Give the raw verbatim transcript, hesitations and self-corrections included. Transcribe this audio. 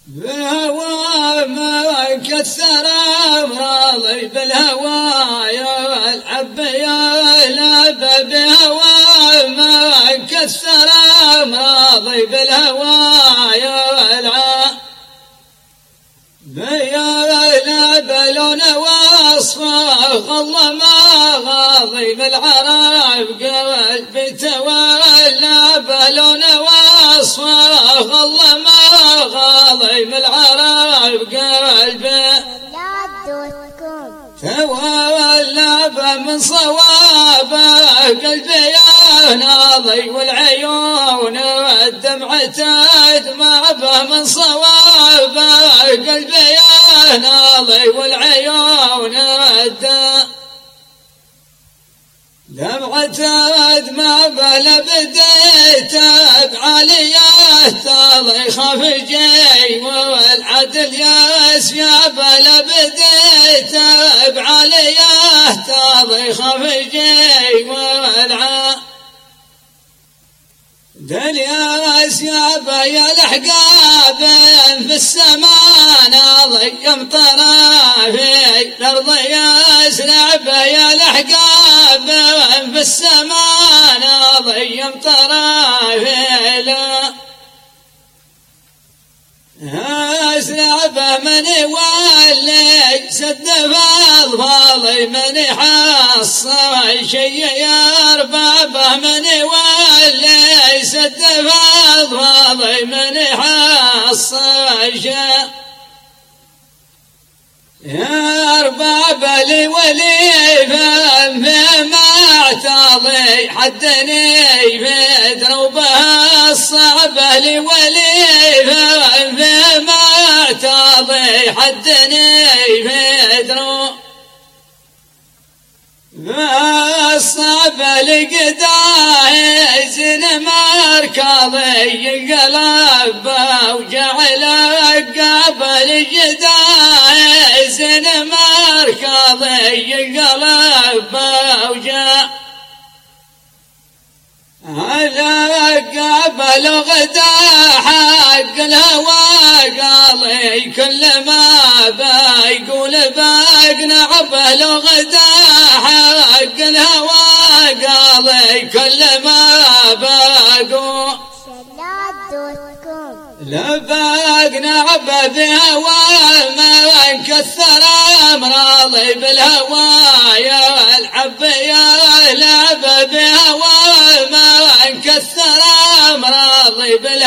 بهوى ما كسر امراضي بالهوى يا العب يا لاب بهوى ما كسر امراضي بالهوى يا العب يا لاب لون وصفه غض ما غاضي بالعرب قلبي تولى بلون وصفه غض ما غاضي بالعرب قلبي تولى من صوابه قلبي يا ناضي والعيون والدمعة تدمع به من صوابه قلبي يا ناضي والعيون والدمعة دمعة به لبديت بعليه تاضي خفجي والعدل يسياب لبديت بعليه تاضي خفجي والعدل دل يسياب يا الأحقاب في السماء ناضي يمطر في الأرض يسرب يا الأحقاب في السماء ناضي يمطر في الأرض يسرب من يولي سد فاضفاضي من يحصل شي يربابه من يولي سد فاضفاضي من يحصل شي يا أرباب لي ولي فما اعتضي حدني في دروبها الصعبة لي ولي فما اعتضي حدني في دروبها الصعبة لقداه زين مركضي قلب وجعل قبل قداه زين مركضي قلب وجعل على قبل غدا حق الهوى قالي كل ما بيقول بقنع بل غدا حق الهوى قالي كل ما بقول لبقنا بهوى ما كثر امراضي بالهوى يا العب يا لعب بهوى ما كثر امراضي بالهوى